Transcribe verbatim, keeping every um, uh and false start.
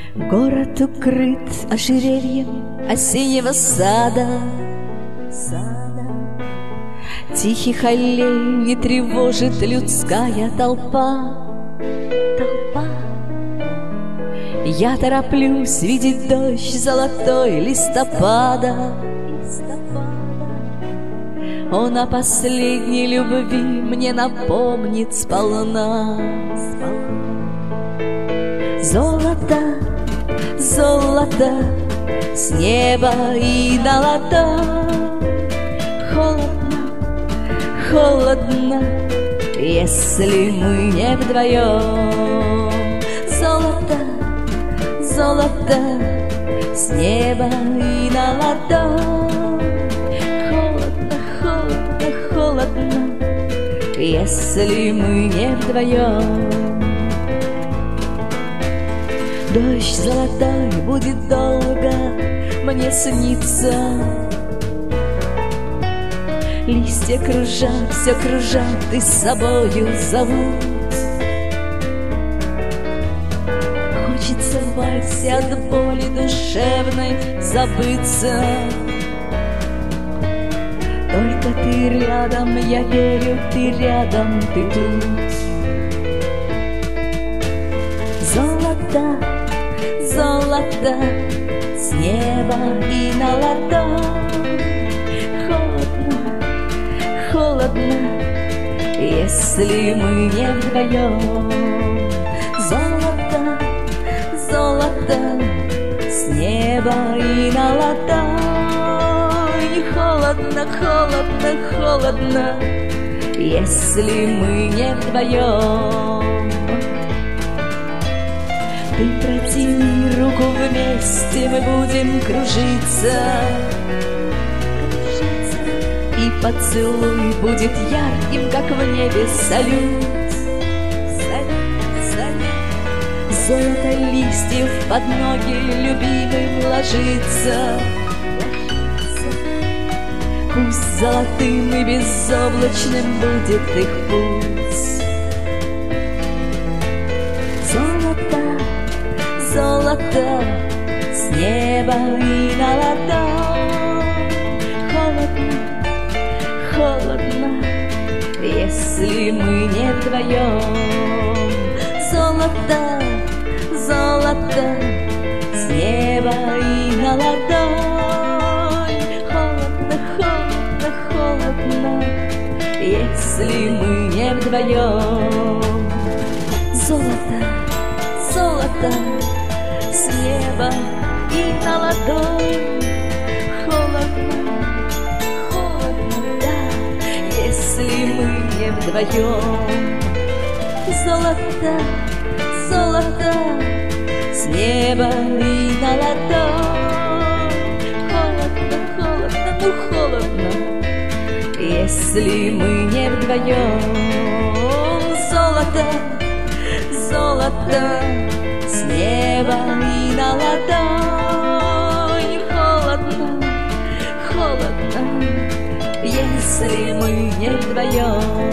Город укрыт ожерельем осеннего сада, сада. Тихих аллей не тревожит людская толпа, толпа. Я тороплюсь видеть дождь золотой листопада, листопада. Он о последней любви мне напомнит сполна, сполна. Золото, золото с неба и на ладонь. Холодно, холодно, если мы не вдвоем. Золото, золото с неба и на ладонь. Холодно, холодно, холодно, если мы не вдвоем. Дождь золотой будет долго мне сниться. Листья кружат, все кружат и с собою зовут. Хочется в вальсе от боли душевной забыться. Только ты рядом, я верю, ты рядом, ты тут. Золото, золото с неба и на ладонь. Холодно, холодно, если мы не вдвоем. Золото, золото с неба и на ладонь. Холодно, холодно, холодно, если мы не вдвоем. Ты протяни руку, вместе мы будем кружиться, и поцелуй будет ярким, как в небе салют. Золото листьев под ноги любимым ложится. Пусть золотым и безоблачным будет их путь. Золото, золото с неба и на ладонь. Холодно, холодно, если мы не вдвоем. Золото, золото с неба и на ладонь. Холодно, холодно, холодно, если мы не вдвоем. Золото, золото с неба и на ладонь. Холодно, холодно, да, если мы не вдвоем. Золото, золото с неба и на ладонь. Холодно, холодно, ну холодно, если мы не вдвоем. Золото, золото с неба и на ладонь. Холодно, холодно, если мы не вдвоем.